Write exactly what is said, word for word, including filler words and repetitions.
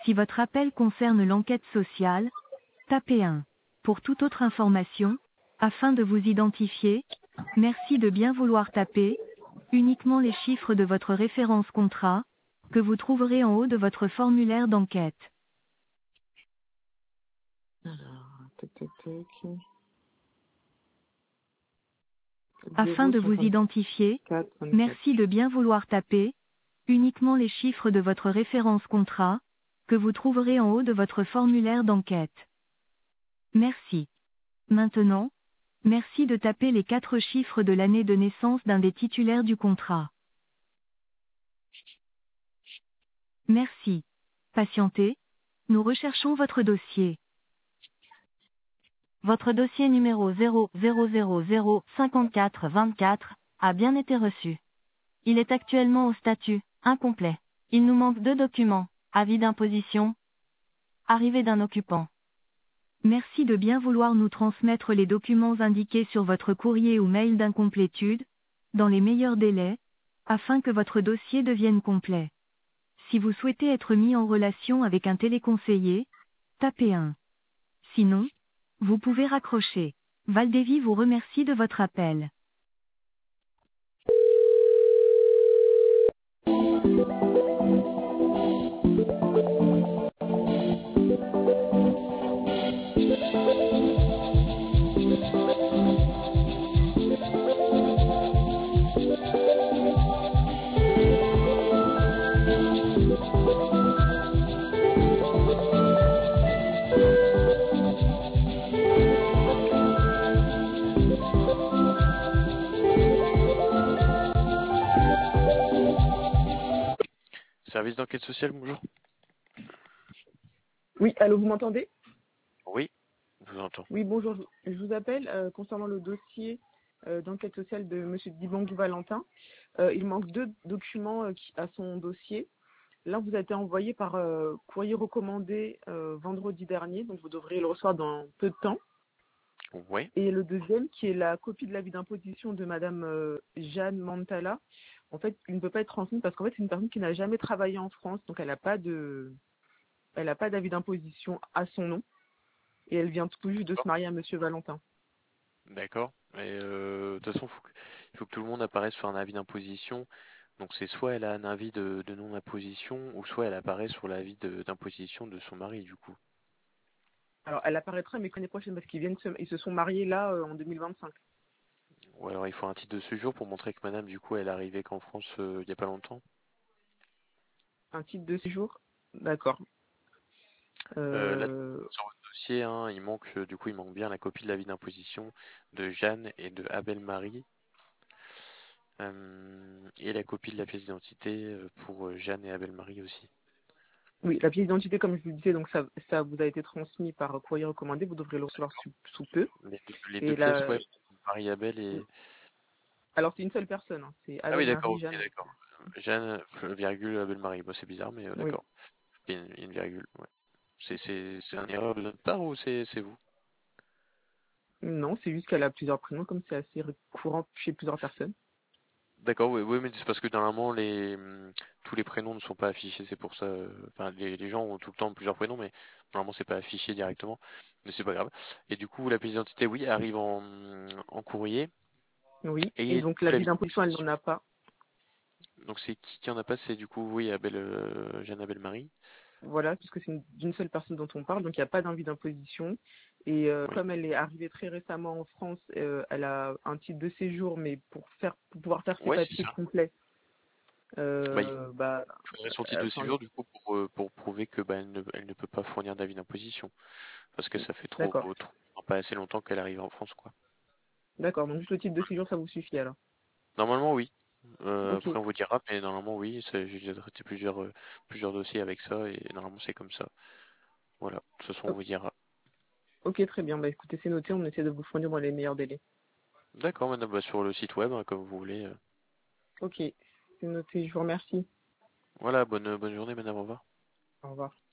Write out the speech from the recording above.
Si votre appel concerne l'enquête sociale, tapez un. Pour toute autre information, afin de vous identifier, merci de bien vouloir taper uniquement les chiffres de votre référence contrat, que vous trouverez en haut de votre formulaire d'enquête. Alors, tac, tac, tac. Afin de vous identifier, merci de bien vouloir taper uniquement les chiffres de votre référence contrat, que vous trouverez en haut de votre formulaire d'enquête. Merci. Maintenant, merci de taper les quatre chiffres de l'année de naissance d'un des titulaires du contrat. Merci. Patientez, nous recherchons votre dossier. Votre dossier numéro zéro zéro zéro zéro cinquante-quatre vingt-quatre a bien été reçu. Il est actuellement au statut incomplet. Il nous manque deux documents, avis d'imposition, arrivée d'un occupant. Merci de bien vouloir nous transmettre les documents indiqués sur votre courrier ou mail d'incomplétude, dans les meilleurs délais, afin que votre dossier devienne complet. Si vous souhaitez être mis en relation avec un téléconseiller, tapez un. Sinon, vous pouvez raccrocher. Valdévy vous remercie de votre appel. Service d'enquête sociale, bonjour. Oui, allô, vous m'entendez? Oui, je vous entends. Oui, bonjour. Je vous appelle euh, concernant le dossier euh, d'enquête sociale de M. Dibangou Valentin. Euh, il manque deux documents euh, qui, à son dossier. L'un vous a été envoyé par euh, courrier recommandé euh, vendredi dernier, donc vous devriez le recevoir dans peu de temps. Oui. Et le deuxième, qui est la copie de l'avis d'imposition de Madame euh, Jeanne Mantala. En fait, il ne peut pas être transmis parce qu'en fait, c'est une personne qui n'a jamais travaillé en France, donc elle n'a pas de, elle n'a pas d'avis d'imposition à son nom. Et elle vient tout juste de se marier à Monsieur Valentin. D'accord. Et euh, de toute façon, faut que- il faut que tout le monde apparaisse sur un avis d'imposition. Donc c'est soit elle a un avis de, de non-imposition, ou soit elle apparaît sur l'avis de- d'imposition de son mari, du coup. Alors, elle apparaîtra mais l'année prochaine parce qu'ils viennent se, ils se sont mariés là euh, en deux mille vingt-cinq. Ou alors il faut un titre de séjour pour montrer que madame, du coup, elle est arrivée qu'en France euh, il y a pas longtemps. Un titre de séjour? D'accord. Euh, là, Euh, sur votre dossier, hein, il manque, euh, du coup, il manque bien la copie de l'avis d'imposition de Jeanne et de Abel Marie. Euh, et la copie de la pièce d'identité euh, pour euh, Jeanne et Abel Marie aussi. oui, la pièce d'identité, comme je vous le disais, donc ça, ça vous a été transmis par courrier recommandé. Vous devrez le recevoir sous, sous peu. Les deux, les deux Et pièces, là, ouais, Marie-Abel et... alors c'est une seule personne. Hein, c'est Ah oui, Abel d'accord, Marie ok, Jeanne. d'accord. Jeanne, euh, virgule, Abel-Marie. Bon, c'est bizarre, mais euh, Oui. d'accord. Il y a une, il y a une virgule, ouais. C'est c'est- c'est une erreur de notre part ou c'est c'est vous? Non, c'est juste qu'elle a plusieurs prénoms, comme c'est assez courant chez plusieurs personnes. D'accord, oui, oui, mais c'est parce que normalement, les, hum, tous les prénoms ne sont pas affichés, c'est pour ça. euh, Enfin, les, les gens ont tout le temps plusieurs prénoms, mais normalement, c'est pas affiché directement. Mais c'est pas grave. Et du coup, la pièce d'identité, oui, arrive en, en courrier. Oui. Et Et du donc coup, la l'avis vie d'imposition, elle d'imposition. n'en a pas. Donc, c'est qui qui en a pas? C'est du coup, oui, Abel, euh, Jeanne Abel-Marie. Voilà, puisque c'est une- d'une seule personne dont on parle, donc il n'y a pas d'avis d'imposition. Et euh, Oui. comme elle est arrivée très récemment en France, euh, elle a un titre de séjour, mais pour faire, pour pouvoir faire ses Ouais, c'est papiers ça. complets, Bah, il euh, bah, faudrait son titre euh, de enfin, séjour, du coup, pour, euh, pour prouver que, bah, elle ne, elle ne peut pas fournir d'avis d'imposition. Parce que ça fait trop, d'accord, trop, pas assez longtemps qu'elle arrive en France, quoi. d'accord. Donc juste le titre de séjour, ça vous suffit alors. Normalement, oui. Euh, Ok, après, on vous dira, mais normalement, oui. ça- J'ai déjà traité plusieurs, euh, plusieurs dossiers avec ça et normalement, c'est comme ça. Voilà. De toute façon, on O- vous dira. ok, très bien. Bah écoutez, c'est noté. On essaie de vous fournir dans les meilleurs délais. D'accord, madame, bah, sur le site web, hein, comme vous voulez. euh. Ok, c'est noté. Je vous remercie. Voilà, bonne, bonne journée, madame, au revoir. Au revoir.